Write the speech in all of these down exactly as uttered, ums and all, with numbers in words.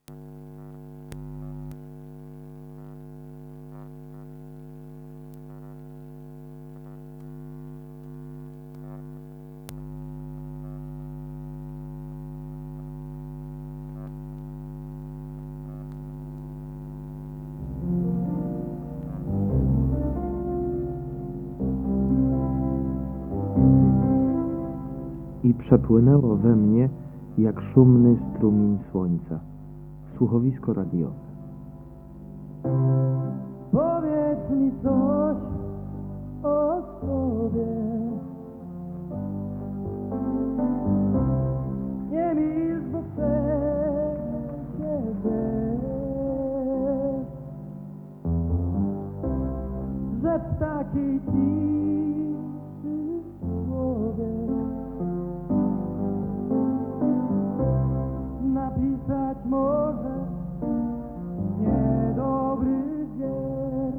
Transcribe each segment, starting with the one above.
I przepłynęło we mnie, jak szumny strumień słońca, słuchowisko radiowe. Powiedz mi coś o sobie. Nie milcz, bo chcę ciebie, że w takiej ciszy człowiek napisać może niedobry wiersz.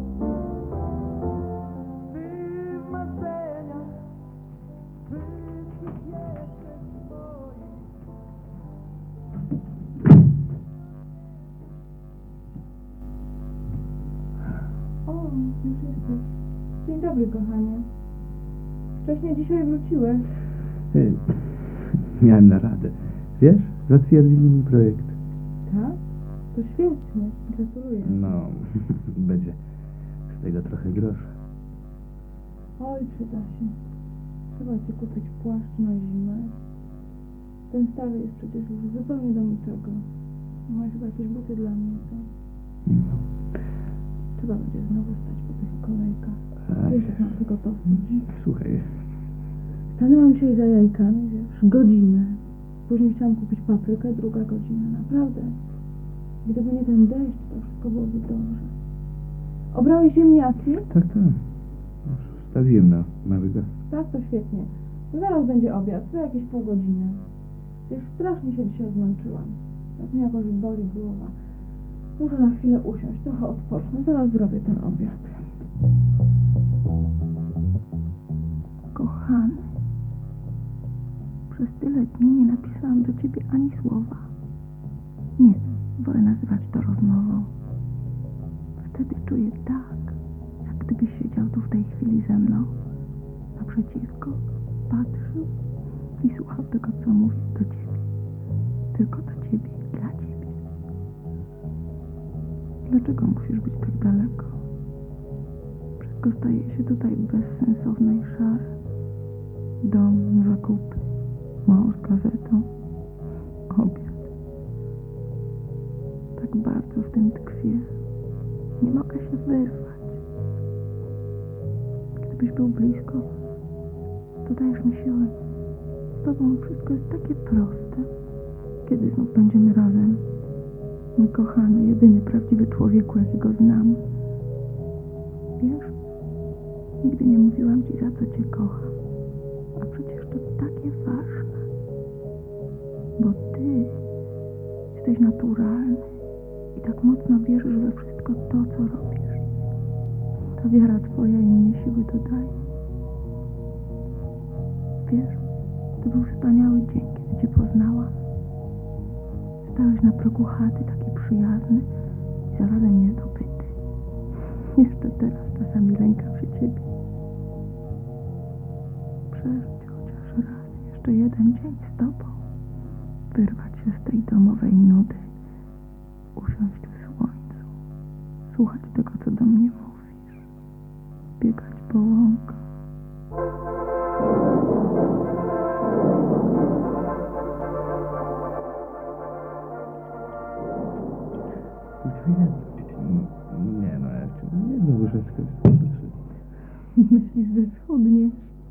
Ty w marzeniach wszystkich jesteś swoich. O, już jesteś. Dzień dobry, kochanie. Wcześniej dzisiaj wróciłeś. Ej, miałem naradę. Wiesz, zatwierdzili mi projekt. Tak? To świetnie. Gratuluję. No, będzie z tego trochę grosza. Oj, przyda się. Trzeba ci kupić płaszcz na zimę. Ten stary jest przecież już zupełnie do niczego. Masz chyba jakieś buty dla mnie, co? No. Trzeba będzie znowu stać po tych kolejkach. Ach. Wiesz, jak mam tego dosyć. Słuchaj, Stanęłam dzisiaj za jajkami, wiesz, godzinę. Później chciałam kupić paprykę, druga godzina. Naprawdę. Gdyby nie ten deszcz, to wszystko byłoby dobrze. Obrałeś ziemniaki? tak, tak. Już wstawiłem na mały gaz. Tak, to świetnie. Zaraz będzie obiad, za jakieś pół godziny. Już strasznie się dzisiaj zmęczyłam. Tak mnie jakoś boli głowa. Muszę na chwilę usiąść, trochę odpocznę. Zaraz zrobię ten obiad. Kochany, przez tyle dni nie napisałam do ciebie ani słowa. Nie, wolę nazywać to rozmową. Wtedy czuję tak, jak gdybyś siedział tu w tej chwili ze mną, naprzeciwko, patrzył i słuchał tego, co mówię do ciebie. Tylko do ciebie i dla ciebie. Dlaczego musisz być tak daleko? Wszystko staje się tutaj bezsensowne i szare. Dom, zakupy, mąż z gazetą, obiad. Tak bardzo w tym tkwię. Nie mogę się wyrwać. Gdybyś był blisko, to dajesz mi siłę. Z tobą wszystko jest takie proste. Kiedy znów będziemy razem? Mój kochany, jedyny prawdziwy człowieku, jakiego znam. Wiesz, nigdy nie mówiłam ci, za co cię kocham. A przecież to takie ważne. Bo ty jesteś naturalny i tak mocno wierzysz we wszystko to, co robisz. Ta wiara twoja i mnie siły dodaje. Wiesz, to był wspaniały dzień, kiedy cię poznałam. Stałeś na progu chaty, taki przyjazny i zarazem niezdobyty. Jeszcze teraz czasami lękam się ciebie. Przeżyć chociaż raz jeszcze jeden dzień z tobą. Wyrwać się z tej domowej nudy. Usiąść w słońcu. Słuchać tego, co do mnie mówisz. Biegać po łąkach. Dwie. Nie no, ja chciałbym jedną łyżeczkę. Myślisz, że schudnie?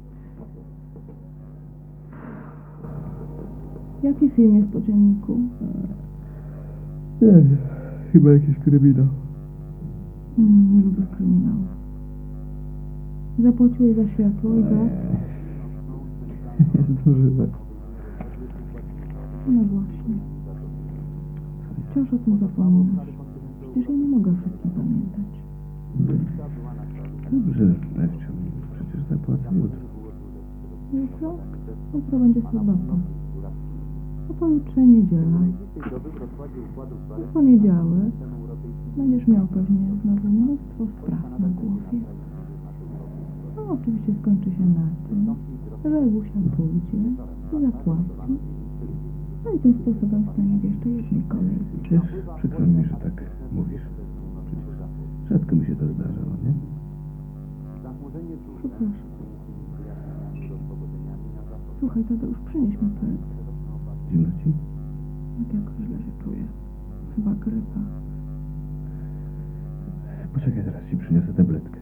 Jaki film jest po dzienniku? Nie wiem, chyba jakiś kryminał. Hmm, nie lubię kryminałów. Zapłaciłeś za światło i gaz? Nie zdążyłem. No właśnie. Wciąż o tym zapominasz. Przecież ja nie mogę o wszystkim pamiętać. Dobrze, Ewciu, przecież zapłacę jutro. Jutro? Jutro będzie sobota. A pojutrze niedziela. W poniedziałek będziesz miał pewnie znowu mnóstwo spraw na głowie. No oczywiście skończy się na tym, że Ewusia pójdzie i zapłaci. No i tym sposobem stanie w jeszcze jednej kolejce. Przecież przykro mi, że tak mówisz. Przecież rzadko mi się to zdarzało, nie? Przepraszam. Słuchaj, Tadeusz, przynieś mi pryt. Zimno ci? Jak jakoś źle się czuję. Chyba grypa. Poczekaj, zaraz ci przyniosę tabletkę.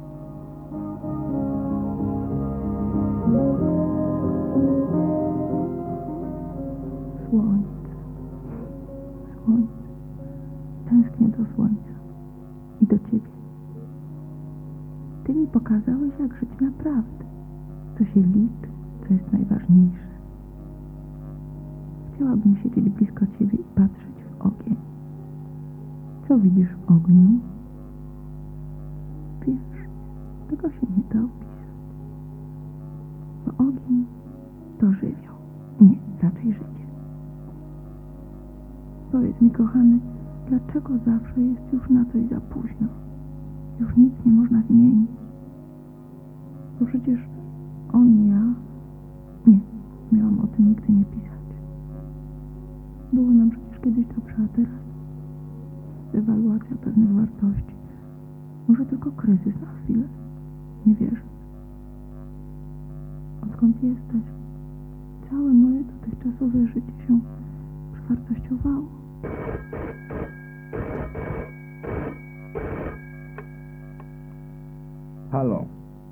Słońce. Słońce. Tęsknię do słońca. I do ciebie. Ty mi pokazałeś, jak żyć naprawdę. Co się liczy, co jest najważniejsze. Chciałabym siedzieć blisko ciebie i patrzeć w ogień. Co widzisz w ogniu? Wiesz, tego się nie da opisać. Bo ogień to żywioł. Nie, raczej życie. Powiedz mi, kochany, dlaczego zawsze jest już na coś za późno? Już nic nie można zmienić. Bo przecież on i ja... Nie, miałam o tym nigdy nie pisać. Było nam przecież kiedyś dobrze, a teraz dewaluacja pewnych wartości. Może tylko kryzys na chwilę. Nie wierzę. Odkąd jesteś, całe moje dotychczasowe życie się przewartościowało. Halo.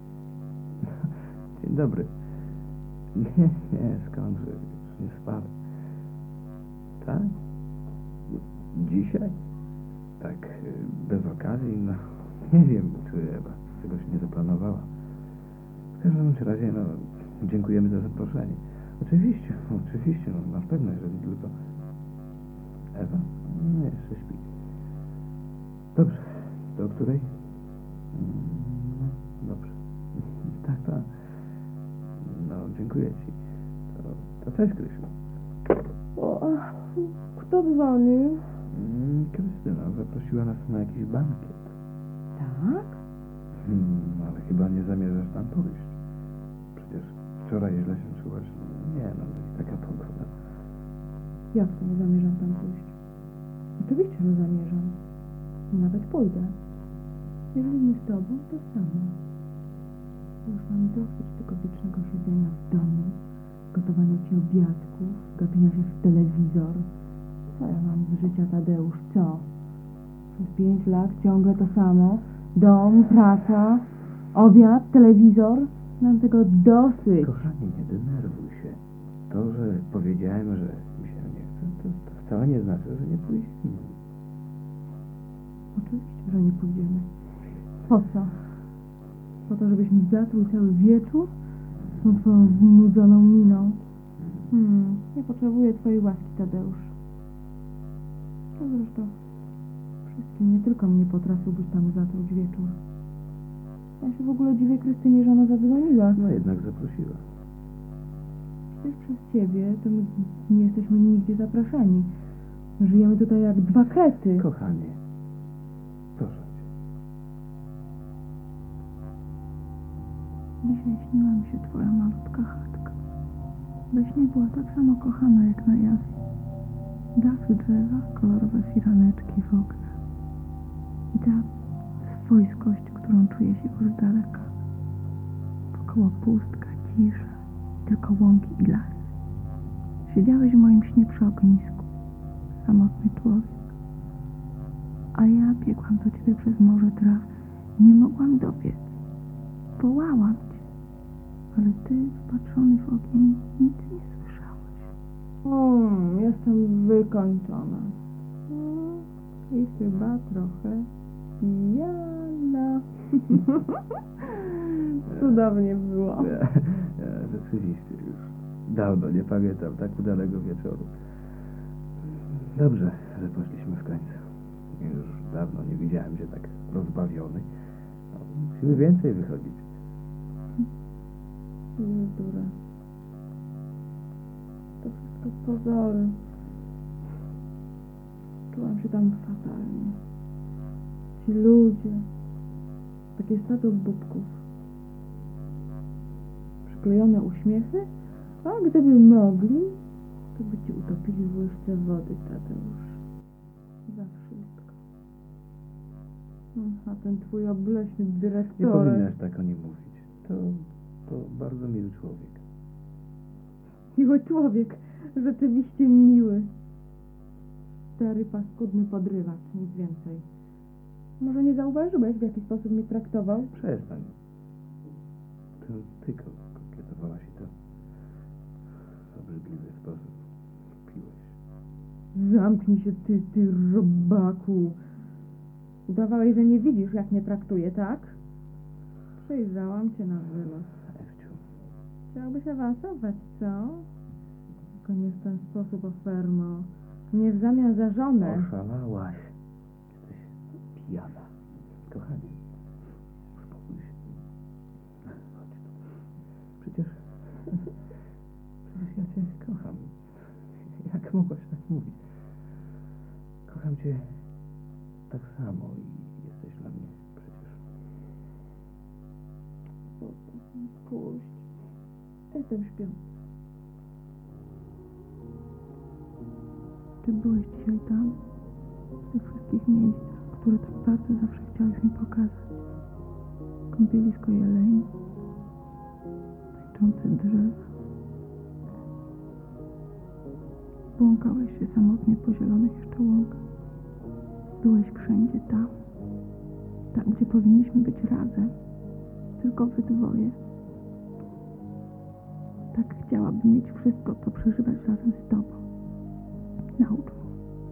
Dzień dobry. Nie, nie, skądże, już nie spałem. Tak? Dzisiaj? Tak, bez okazji, no, nie wiem, czy Ewa czegoś nie zaplanowała. W każdym bądź razie, no, dziękujemy za zaproszenie. Oczywiście, oczywiście, no, na pewno, jeżeli tylko... Ewa? No, jeszcze śpi. Dobrze, do której? Mm, Dobrze. Tak, tak. No, dziękuję ci. To, to cześć, Krysiu. O, kto dzwonił? Mm, Krystyna zaprosiła nas na jakiś bankiet. Tak? Hmm, ale chyba nie zamierzasz tam pójść. Przecież wczoraj źle się czułaś. Nie no, taka pogoda. Jak to nie zamierzam tam pójść? Oczywiście, że zamierzam. Nawet pójdę. Jeżeli nie z tobą, to sama. Już mam dosyć tego wiecznego siedzenia w domu, gotowania ci obiadków, gapienia się w telewizor. Co ja mam z życia, Tadeusz, co? Przez pięć lat ciągle to samo. Dom, praca, obiad, telewizor. Mam tego dosyć. Kochanie, nie denerwuj się. To, że powiedziałem, że mi się nie chce, to, to wcale nie znaczy, że nie pójdziemy. Oczywiście, że nie pójdziemy. Po co? Po to, żebyś mi zatruł cały wieczór? Z tą twoją znudzoną miną. Hmm, nie potrzebuję twojej łaski, Tadeusz. A zresztą wszystkim, nie tylko mnie potrafiłbyś tam zatruć wieczór. Ja się w ogóle dziwię Krystynie, że ona zadzwoniła. No jednak zaprosiła. Przecież przez ciebie to my nie jesteśmy nigdzie zapraszani. Żyjemy tutaj jak dwa krety. Kochanie, proszę cię. Dzisiaj śniła mi się twoja malutka chatka. We śnie była tak samo kochana jak na jawie. Dach z drzewa, kolorowe firaneczki w oknach. I ta swojskość, którą czuję się już z daleka. Wokoło pustka, cisza, tylko łąki i las. Siedziałeś w moim śnie przy ognisku, samotny człowiek. A ja biegłam do ciebie przez morze traw i nie mogłam dobiec. Wołałam cię, ale ty, wpatrzony w ogień, nic nie słyszałeś. Mm, jestem wykończona. Mm, I chyba trochę pijana. Cudownie było. Ja, ja, rzeczywiście już dawno nie pamiętam tak udanego wieczoru. Dobrze, że poszliśmy w końcu. Już dawno nie widziałem się tak rozbawiony. No, musimy więcej wychodzić. Bzdura. To wszystko To pozory. Czułam się tam fatalnie. Ci ludzie. Takie stado bubków. Przyklejone uśmiechy. A gdyby mogli, to by ci utopili w łyżce wody, Tadeusz. Za wszystko. No, a ten twój obleśny Nie dyrektorek. powinnaś tak o nim mówić. To, to bardzo miły człowiek. Miły człowiek. Rzeczywiście miły. Stary, paskudny podrywacz, nic więcej. Może nie zauważyłeś, w jaki sposób mnie traktował? Przestań. To ty ko- kokietowałaś i to w obrzydliwy sposób piłeś. Zamknij się, ty, ty robaku. Udawałeś, że nie widzisz, jak mnie traktuje, tak? Przyjrzałam cię na wylos. Ewciu, Chciałbyś awansować, co? Tylko nie w ten sposób, ofermo. Nie w zamian za żonę. oszalałaś. Jesteś pijana. Kochanie, uspokój się. Chodź tu. Przecież... Przecież ja cię kocham. Jak mogłaś tak mówić? Kocham cię tak samo i jesteś dla mnie przecież. Puść. Jestem śpiąca. Czy byłeś dzisiaj tam? W tych wszystkich miejscach, które tak bardzo zawsze chciałeś mi pokazać. Kąpielisko jeleni, tańczące drzewa. Błąkałeś się samotnie po zielonych jeszcze łąkach. Byłeś wszędzie tam. Tam, gdzie powinniśmy być razem. Tylko wy dwoje. Tak chciałabym mieć wszystko, co przeżywać razem z tobą. Naucz mnie.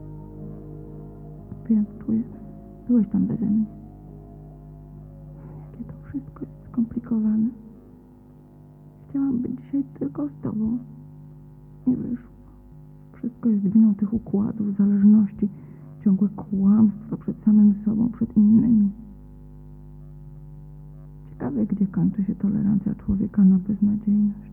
Wiem, czuję. Byłeś tam beze mnie. Jakie to wszystko jest skomplikowane. Chciałam być dzisiaj tylko z tobą. Nie wyszło. Wszystko jest winą tych układów, zależności, ciągłe kłamstwo przed samym sobą, przed innymi. Ciekawe, gdzie kończy się tolerancja człowieka na beznadziejność.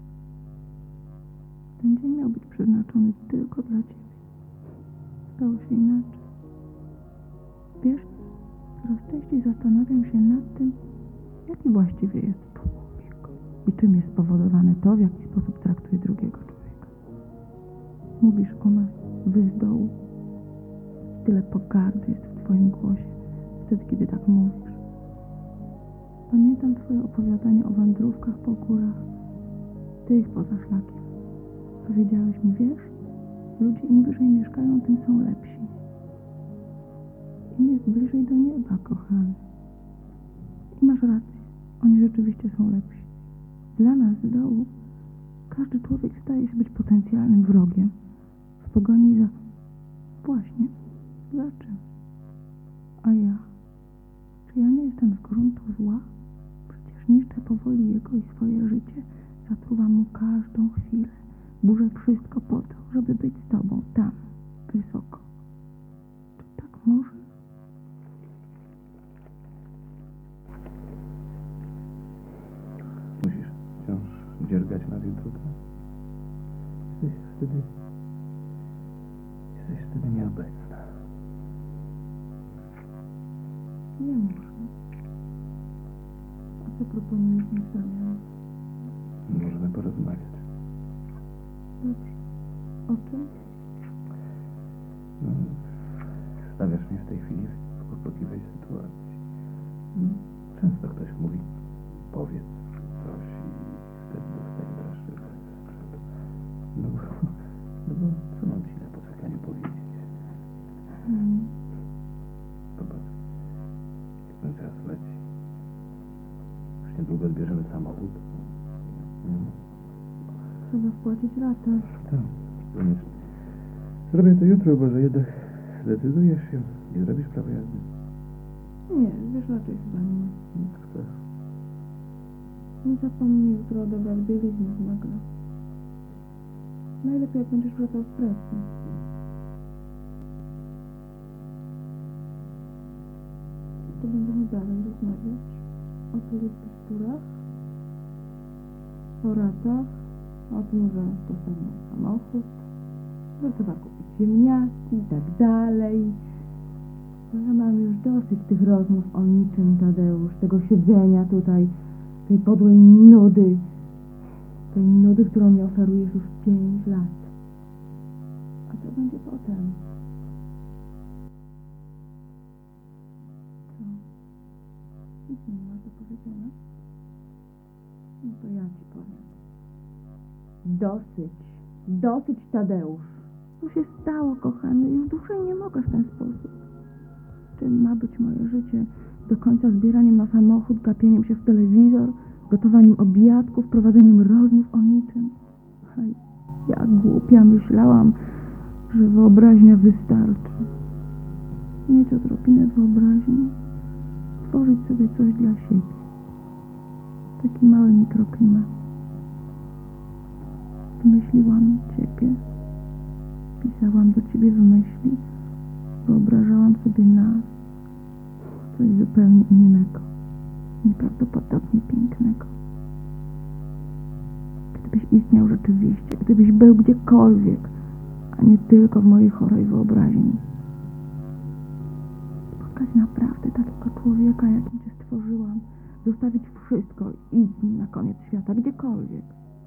Ten dzień miał być przeznaczony tylko dla ciebie. Stało się inaczej. Wiesz, coraz częściej zastanawiam się nad tym, jaki właściwie jest człowiek i czym jest spowodowane to, w jaki sposób traktuje drugiego człowieka. Mówisz o nas, wy z dołu. Tyle pogardy jest w twoim głosie, wtedy, kiedy tak mówisz. Pamiętam twoje opowiadanie o wędrówkach po górach, tych poza szlakiem. Powiedziałeś mi, wiesz, ludzie im wyżej mieszkają, tym są lepsi. Im jest bliżej do nieba, kochany. I masz rację, oni rzeczywiście są lepsi. Dla nas z dołu każdy człowiek staje się być potencjalnym wrogiem w pogoni za... Właśnie, za czym? A ja? Czy ja nie jestem z gruntu zła? Przecież niszczę powoli jego i swoje życie, zatruwam mu każdą chwilę. Burzę wszystko po to, żeby być z tobą, tam, wysoko. Czy tak może? Musisz wciąż dziergać nad jutro. Jesteś wtedy... Jesteś wtedy nieobecna. Nie muszę. A co proponujesz mi w zamian? Możemy porozmawiać. Dobrze. O czym? No, stawiasz mnie w tej chwili w kłopotliwej sytuacji. No, często ktoś mówi, powiedz coś i wtedy dostaję dreszczy. No, bo- no bo co mam ci na poczekaniu powiedzieć? Hmm. Popatrz, jak ten czas leci. Już niedługo zbierzemy samochód. Mm. Trzeba wpłacić ratę. Tak, koniecznie. Zrobię to jutro, bo że jednak zdecydujesz się, nie zrobisz prawa jazdy. Nie, wiesz, raczej chyba nie. Jak chcesz. Nie zapomnij jutro odebrać bieliznę z nagle. Najlepiej, jak będziesz wracał z pracy. To będziemy dalej rozmawiać o tych bzdurach, o ratach O tym, że dostaniemy samochód, że trzeba kupić ziemniaki i tak dalej. No ja mam już dosyć tych rozmów o niczym, Tadeusz, tego siedzenia tutaj, tej podłej nudy, tej nudy, którą mi oferujesz już pięć lat. A co będzie potem? Co? Nic mi nie masz do powiedzenia? No to ja ci powiem. Dosyć, dosyć, Tadeusz. Co się stało, kochany? Już dłużej nie mogę w ten sposób. Czym ma być moje życie? Do końca zbieraniem na samochód, gapieniem się w telewizor, gotowaniem obiadków, prowadzeniem rozmów o niczym. Hej, ja głupia myślałam, że wyobraźnia wystarczy. Mieć odrobinę wyobraźni, tworzyć sobie coś dla siebie. Taki mały mikroklimat. Wymyśliłam Ciebie, pisałam do Ciebie w myśli, wyobrażałam sobie nas, coś zupełnie innego, nieprawdopodobnie pięknego. Gdybyś istniał rzeczywiście, gdybyś był gdziekolwiek, a nie tylko w mojej chorej wyobraźni. Spotkać naprawdę takiego człowieka, jakim Cię stworzyłam, zostawić wszystko i iść z nim na koniec świata, gdziekolwiek.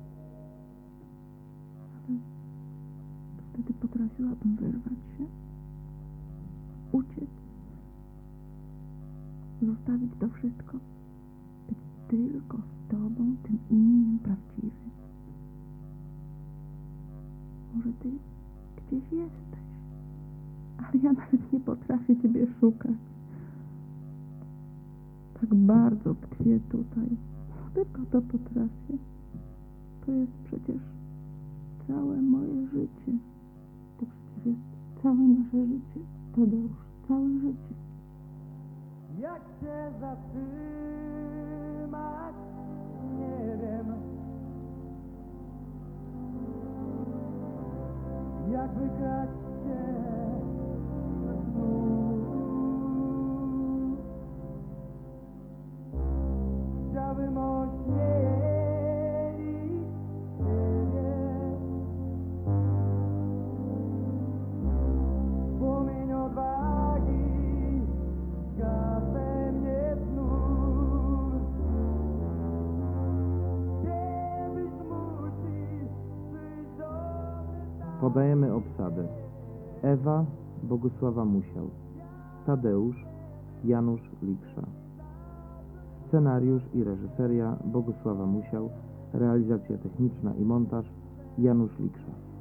Ale wtedy potrafiłabym wyrwać się, uciec, zostawić to wszystko, być tylko z Tobą, tym innym, prawdziwym. Może Ty gdzieś jesteś, ale ja nawet nie potrafię Ciebie szukać. Tak bardzo tkwię tutaj, tylko to potrafię. To jest przecież całe moje życie. To przecież jest całe nasze życie, Tadeusz, całe życie. Jak się zatrzymać, nie wiem. Jak wygrać się znów. Chciałbym ośmielić siebie. Płomień odwagi zgasę mnie znów. Ciebie zmusi przyjść do mnie. Podajemy obsadę. Ewa Bogusława Musiał. Tadeusz Janusz Liksza. Scenariusz i reżyseria Bogusława Musiał. Realizacja techniczna i montaż Janusz Liksza.